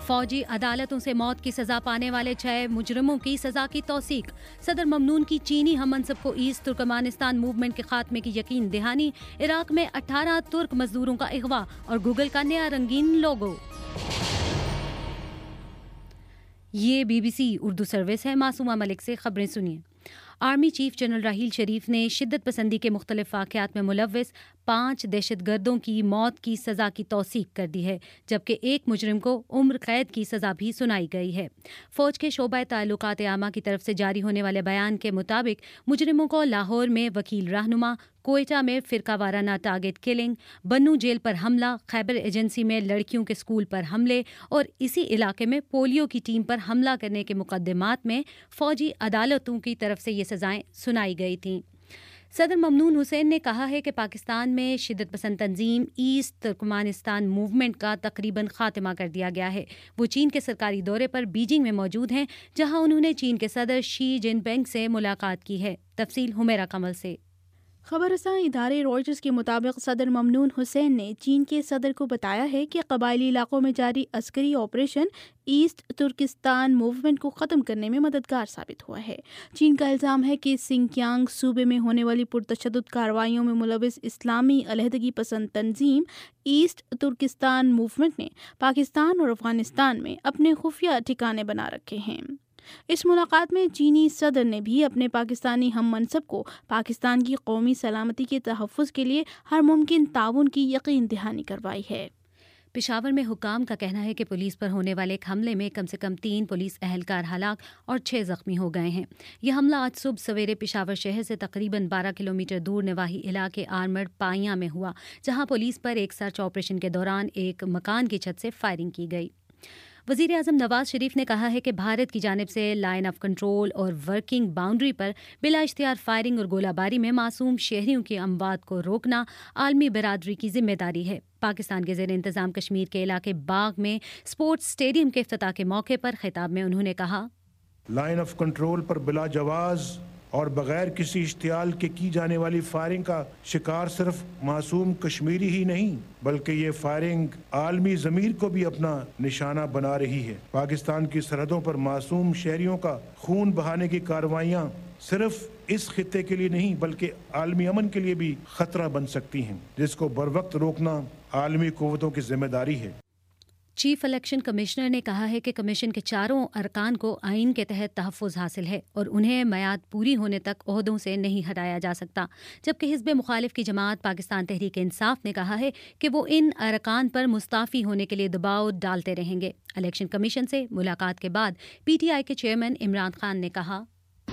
فوجی عدالتوں سے موت کی سزا پانے والے 6 مجرموں کی سزا کی توثیق. صدر ممنون کی چینی ہم منصب کو ایسٹ ترکمانستان موومنٹ کے خاتمے کی یقین دہانی. عراق میں 18 ترک مزدوروں کا اغوا اور گوگل کا نیا رنگین لوگو. یہ BBC اردو سروس ہے. معصومہ ملک سے خبریں سنیے. Army chief general Raheel Sharif نے شدت پسندی کے مختلف واقعات میں ملوث 5 دہشت گردوں کی موت کی سزا کی توثیق کر دی ہے، جبکہ ایک مجرم کو عمر قید کی سزا بھی سنائی گئی ہے. فوج کے شعبہ تعلقات عامہ کی طرف سے جاری ہونے والے بیان کے مطابق مجرموں کو لاہور میں وکیل رہنما، کوئٹہ میں فرقہ وارانہ ٹارگٹ کلنگ، بنوں جیل پر حملہ، خیبر ایجنسی میں لڑکیوں کے اسکول پر حملے اور اسی علاقے میں پولیو کی ٹیم پر حملہ کرنے کے مقدمات میں فوجی عدالتوں کی طرف سے یہ سزائیں سنائی گئی تھیں. صدر ممنون حسین نے کہا ہے کہ پاکستان میں شدت پسند تنظیم ایسٹ ترکمانستان موومنٹ کا تقریباً خاتمہ کر دیا گیا ہے. وہ چین کے سرکاری دورے پر بیجنگ میں موجود ہیں، جہاں انہوں نے چین کے صدر شی جن پنگ سے ملاقات کی ہے. تفصیل حمیرہ کمل سے. خبر رساں ادارے رائٹرز کے مطابق صدر ممنون حسین نے چین کے صدر کو بتایا ہے کہ قبائلی علاقوں میں جاری عسکری آپریشن ایسٹ ترکستان موومنٹ کو ختم کرنے میں مددگار ثابت ہوا ہے. چین کا الزام ہے کہ سنکیانگ صوبے میں ہونے والی پرتشدد کارروائیوں میں ملوث اسلامی علیحدگی پسند تنظیم ایسٹ ترکستان موومنٹ نے پاکستان اور افغانستان میں اپنے خفیہ ٹھکانے بنا رکھے ہیں. اس ملاقات میں چینی صدر نے بھی اپنے پاکستانی ہم منصب کو پاکستان کی قومی سلامتی کے تحفظ کے لیے ہر ممکن تعاون کی یقین دہانی کروائی ہے. پشاور میں حکام کا کہنا ہے کہ پولیس پر ہونے والے ایک حملے میں کم سے کم 3 پولیس اہلکار ہلاک اور 6 زخمی ہو گئے ہیں. یہ حملہ آج صبح سویرے پشاور شہر سے تقریباً 12 کلومیٹر دور نواحی علاقے آرمڈ پائیاں میں ہوا، جہاں پولیس پر ایک سرچ آپریشن کے دوران ایک مکان کی چھت سے فائرنگ کی گئی. وزیر اعظم نواز شریف نے کہا ہے کہ بھارت کی جانب سے لائن آف کنٹرول اور ورکنگ باؤنڈری پر بلا اختیار فائرنگ اور گولہ باری میں معصوم شہریوں کی اموات کو روکنا عالمی برادری کی ذمہ داری ہے. پاکستان کے زیر انتظام کشمیر کے علاقے باغ میں اسپورٹس اسٹیڈیم کے افتتاح کے موقع پر خطاب میں انہوں نے کہا، لائن آف کنٹرول پر بلا جواز اور بغیر کسی اشتعال کے کی جانے والی فائرنگ کا شکار صرف معصوم کشمیری ہی نہیں، بلکہ یہ فائرنگ عالمی ضمیر کو بھی اپنا نشانہ بنا رہی ہے. پاکستان کی سرحدوں پر معصوم شہریوں کا خون بہانے کی کارروائیاں صرف اس خطے کے لیے نہیں بلکہ عالمی امن کے لیے بھی خطرہ بن سکتی ہیں، جس کو بروقت روکنا عالمی قوتوں کی ذمہ داری ہے. چیف الیکشن کمشنر نے کہا ہے کہ کمیشن کے 4 ارکان کو آئین کے تحت تحفظ حاصل ہے اور انہیں میعاد پوری ہونے تک عہدوں سے نہیں ہٹایا جا سکتا، جبکہ حزب مخالف کی جماعت پاکستان تحریک انصاف نے کہا ہے کہ وہ ان ارکان پر مستعفی ہونے کے لیے دباؤ ڈالتے رہیں گے. الیکشن کمیشن سے ملاقات کے بعد PTI کے چیئرمین عمران خان نے کہا،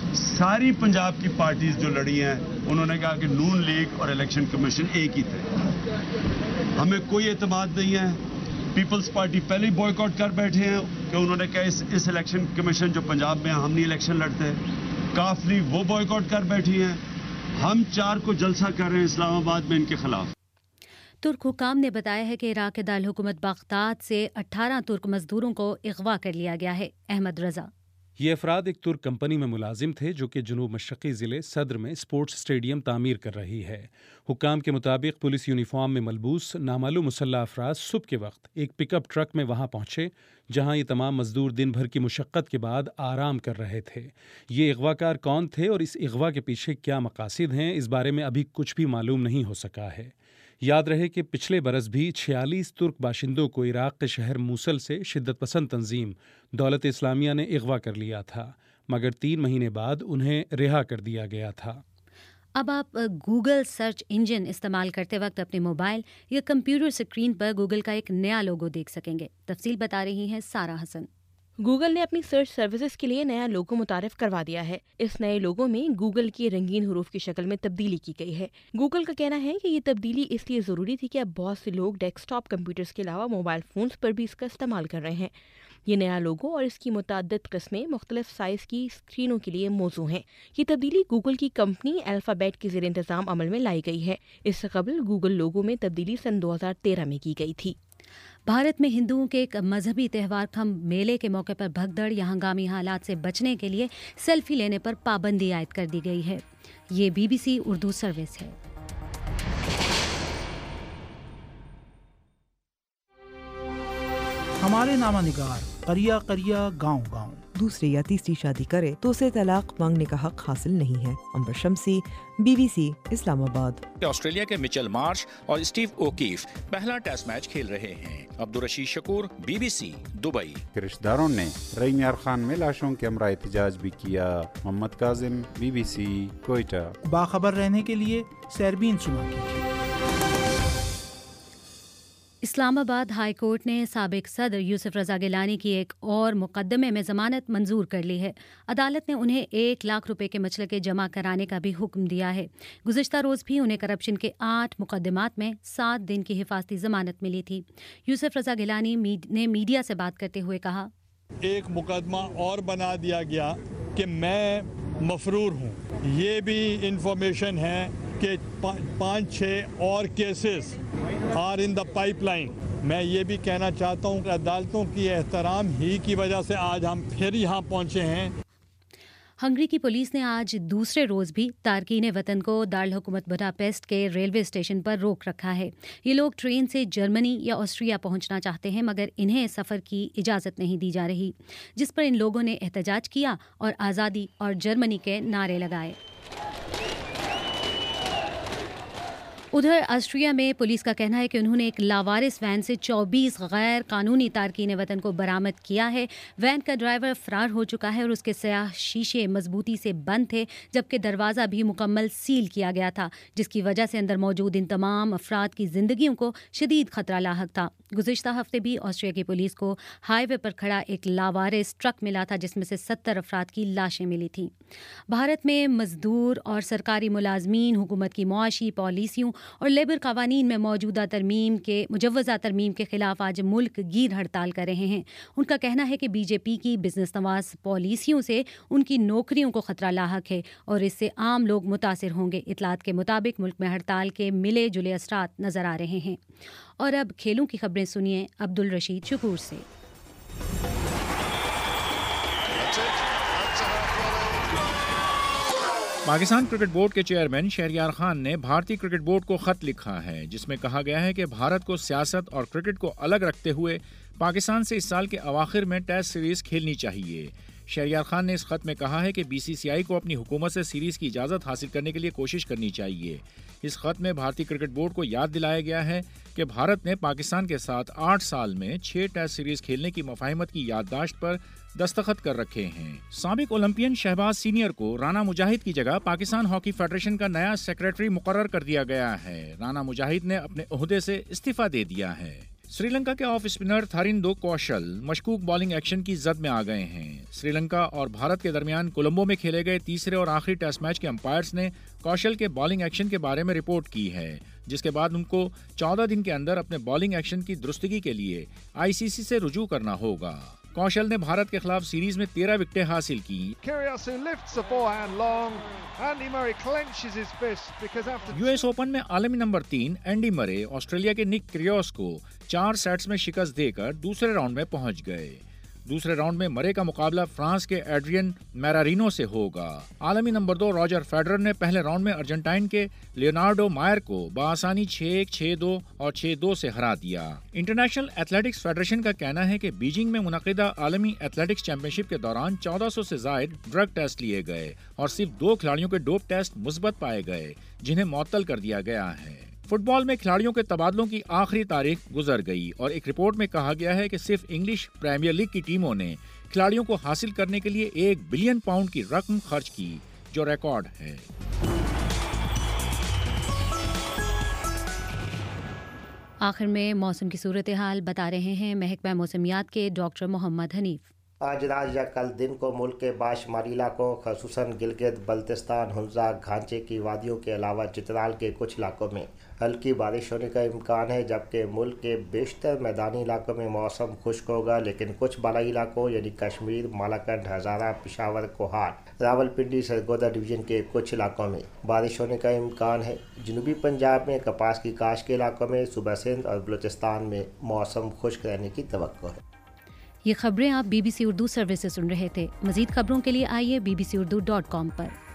ساری پنجاب کی پارٹیز جو لڑی ہیں انہوں نے کہا کہ نون لیگ اور الیکشن کمیشن ایک ہی تھے. ہمیں کوئی اعتماد نہیں ہے. پیپلز پارٹی پہلے ہی بوائیکاٹ کر بیٹھے ہیں کہ انہوں نے کہا اس الیکشن کمیشن جو پنجاب میں ہم نہیں الیکشن لڑتے. کاف لیگ وہ بوائیکاٹ کر بیٹھی ہیں. ہم 4 کو جلسہ کر رہے ہیں اسلام آباد میں ان کے خلاف. ترک حکام نے بتایا ہے کہ عراق کے دارالحکومت بغداد سے 18 ترک مزدوروں کو اغوا کر لیا گیا ہے. احمد رضا. یہ افراد ایک ترک کمپنی میں ملازم تھے جو کہ جنوب مشرقی ضلع صدر میں اسپورٹس اسٹیڈیم تعمیر کر رہی ہے. حکام کے مطابق پولیس یونیفارم میں ملبوس نامعلوم مسلح افراد صبح کے وقت ایک پک اپ ٹرک میں وہاں پہنچے، جہاں یہ تمام مزدور دن بھر کی مشقت کے بعد آرام کر رہے تھے. یہ اغوا کار کون تھے اور اس اغوا کے پیچھے کیا مقاصد ہیں، اس بارے میں ابھی کچھ بھی معلوم نہیں ہو سکا ہے. یاد رہے کہ پچھلے برس بھی 46 ترک باشندوں کو عراق کے شہر موصل سے شدت پسند تنظیم دولت اسلامیہ نے اغوا کر لیا تھا، مگر 3 مہینے بعد انہیں رہا کر دیا گیا تھا. اب آپ گوگل سرچ انجن استعمال کرتے وقت اپنے موبائل یا کمپیوٹر اسکرین پر گوگل کا ایک نیا لوگو دیکھ سکیں گے. تفصیل بتا رہی ہیں سارہ حسن. گوگل نے اپنی سرچ سروسز کے لیے نیا لوگو متعارف کروا دیا ہے. اس نئے لوگو میں گوگل کی رنگین حروف کی شکل میں تبدیلی کی گئی ہے. گوگل کا کہنا ہے کہ یہ تبدیلی اس لیے ضروری تھی کہ اب بہت سے لوگ ڈیسک ٹاپ کمپیوٹرز کے علاوہ موبائل فونز پر بھی اس کا استعمال کر رہے ہیں. یہ نیا لوگو اور اس کی متعدد قسمیں مختلف سائز کی اسکرینوں کے لیے موزوں ہیں. یہ تبدیلی گوگل کی کمپنی الفابیٹ کے زیر انتظام عمل میں لائی گئی ہے. اس سے قبل گوگل لوگو میں تبدیلی سن 2013 میں کی گئی تھی. بھارت میں ہندوؤں کے ایک مذہبی تہوار کھمب میلے کے موقع پر بھگدڑ یا ہنگامی حالات سے بچنے کے لیے سیلفی لینے پر پابندی عائد کر دی گئی ہے. یہ BBC اردو سروس ہے. ہمارے نامہ نگار قریہ قریہ گاؤں گاؤں. دوسری یا تیسری شادی کرے تو اسے طلاق مانگنے کا حق حاصل نہیں ہے. عنبر شمسی، BBC اسلام آباد. آسٹریلیا کے مچل مارش اور اسٹیو اوکیف پہلا ٹیسٹ میچ کھیل رہے ہیں. Abdul Rashid Shakoor, BBC Dubai. رشتہ داروں نے رحیم یار خان میں لاشوں کے ہمراہ احتجاج بھی کیا. محمد کاظم، BBC کوئٹہ. باخبر رہنے کے لیے سیربین سنا کیجیے. اسلام آباد ہائی کورٹ نے سابق صدر یوسف رضا گیلانی کی ایک اور مقدمے میں ضمانت منظور کر لی ہے. عدالت نے انہیں 1 لاکھ روپے کے مچلقے جمع کرانے کا بھی حکم دیا ہے. گزشتہ روز بھی انہیں کرپشن کے 8 مقدمات میں 7 دن کی حفاظتی ضمانت ملی تھی. یوسف رضا گیلانی نے میڈیا سے بات کرتے ہوئے کہا، ایک مقدمہ اور بنا دیا گیا کہ میں مفرور ہوں. یہ بھی انفارمیشن ہے کہ 5-6 اور cases are in the pipeline. میں یہ بھی کہنا چاہتا ہوں کہ عدالتوں کی احترام ہی کی وجہ سے آج ہم پھر یہاں پہنچے ہیں. ہنگری کی پولیس نے آج دوسرے روز بھی تارکین وطن کو دارالحکومت بڈاپیسٹ کے ریلوے اسٹیشن پر روک رکھا ہے. یہ لوگ ٹرین سے جرمنی یا آسٹریا پہنچنا چاہتے ہیں مگر انہیں سفر کی اجازت نہیں دی جا رہی، جس پر ان لوگوں نے احتجاج کیا اور آزادی اور جرمنی کے نعرے لگائے. ادھر آسٹریا میں پولیس کا کہنا ہے کہ انہوں نے ایک لاوارث وین سے 24 غیر قانونی تارکین وطن کو برآمد کیا ہے. وین کا ڈرائیور فرار ہو چکا ہے اور اس کے سیاہ شیشے مضبوطی سے بند تھے جبکہ دروازہ بھی مکمل سیل کیا گیا تھا، جس کی وجہ سے اندر موجود ان تمام افراد کی زندگیوں کو شدید خطرہ لاحق تھا. گزشتہ ہفتے بھی آسٹریا کی پولیس کو ہائی وے پر کھڑا ایک لاوارث ٹرک ملا تھا جس میں سے 70 افراد کی لاشیں ملی تھیں. بھارت میں مزدور اور سرکاری ملازمین حکومت کی معاشی پالیسیوں اور لیبر قوانین میں مجوزہ ترمیم کے خلاف آج ملک گیر ہڑتال کر رہے ہیں. ان کا کہنا ہے کہ BJP کی بزنس نواز پالیسیوں سے ان کی نوکریوں کو خطرہ لاحق ہے اور اس سے عام لوگ متاثر ہوں گے. اطلاعات کے مطابق ملک میں ہڑتال کے ملے جلے اثرات نظر آ رہے ہیں. اور اب کھیلوں کی خبریں سنیے عبدالرشید شکور سے. پاکستان کرکٹ بورڈ کے چیئرمین شہریار خان نے بھارتی کرکٹ بورڈ کو خط لکھا ہے جس میں کہا گیا ہے کہ بھارت کو سیاست اور کرکٹ کو الگ رکھتے ہوئے پاکستان سے اس سال کے اواخر میں ٹیسٹ سیریز کھیلنی چاہیے. شہریار خان نے اس خط میں کہا ہے کہ BCCI کو اپنی حکومت سے سیریز کی اجازت حاصل کرنے کے لیے کوشش کرنی چاہیے. اس خط میں بھارتی کرکٹ بورڈ کو یاد دلایا گیا ہے کہ بھارت نے پاکستان کے ساتھ 8 سال میں 6 ٹیسٹ سیریز کھیلنے کی مفاہمت کی یادداشت پر دستخط کر رکھے ہیں. سابق اولمپئن شہباز سینئر کو رانا مجاہد کی جگہ پاکستان ہاکی فیڈریشن کا نیا سیکریٹری مقرر کر دیا گیا ہے. رانا مجاہد نے اپنے عہدے سے استعفیٰ دے دیا ہے. سری لنکا کے آف اسپنر تھاریندو کوشل مشکوک بالنگ ایکشن کی زد میں آ گئے ہیں. سری لنکا اور بھارت کے درمیان کولمبو میں کھیلے گئے تیسرے اور آخری ٹیسٹ میچ کے امپائرز نے کوشل کے بالنگ ایکشن کے بارے میں رپورٹ کی ہے جس کے بعد ان کو 14 دن کے اندر اپنے بالنگ ایکشن کی درستگی کے لیے ICC سے رجوع کرنا ہوگا. کوشل نے بھارت کے خلاف سیریز میں 13 وکٹیں حاصل کی. US اوپن میں عالمی نمبر 3 اینڈی مرے آسٹریلیا کے نک کریوس کو 4 سیٹس میں شکست دے کر دوسرے راؤنڈ میں پہنچ گئے. دوسرے راؤنڈ میں مرے کا مقابلہ فرانس کے ایڈرین میرارینو سے ہوگا. عالمی نمبر 2 راجر فیڈرر نے پہلے راؤنڈ میں ارجنٹائن کے لیونارڈو مائر کو بآسانی 6-1, 6-2 اور 6-2 سے ہرا دیا. انٹرنیشنل ایتھلیٹکس فیڈریشن کا کہنا ہے کہ بیجنگ میں منعقدہ عالمی ایتھلیٹکس چیمپئن شپ کے دوران 1400 سے زائد ڈرگ ٹیسٹ لیے گئے اور صرف 2 کھلاڑیوں کے ڈوپ ٹیسٹ مثبت پائے گئے جنہیں معطل کر دیا گیا ہے. فٹ بال میں کھلاڑیوں کے تبادلوں کی آخری تاریخ گزر گئی اور ایک رپورٹ میں کہا گیا ہے کہ صرف انگلش پریمیئر لیگ کی ٹیموں نے کھلاڑیوں کو حاصل کرنے کے لیے 1 بلین پاؤنڈ کی رقم خرچ کی جو ریکارڈ ہے. آخر میں موسم کی صورتحال بتا رہے ہیں محکمہ موسمیات کے ڈاکٹر محمد حنیف. آج رات یا کل دن کو ملک کے باشمالی علاقوں خصوصاً گلگت بلتستان حنزہ گھانچے کی وادیوں کے علاوہ چترال کے کچھ علاقوں میں ہلکی بارش ہونے کا امکان ہے جبکہ ملک کے بیشتر میدانی علاقوں میں موسم خشک ہوگا لیکن کچھ بالائی علاقوں یعنی کشمیر مالاکنڈ ہزارہ پشاور کوہاٹ راولپنڈی سرگودا ڈویژن کے کچھ علاقوں میں بارش ہونے کا امکان ہے. جنوبی پنجاب میں کپاس کی کاشت کے علاقوں میں صوبہ سندھ اور بلوچستان میں موسم خشک رہنے کی توقع ہے. یہ خبریں آپ BBC اردو سروس سے سن رہے تھے. مزید خبروں کے لیے آئیے bbcurdu.com پر.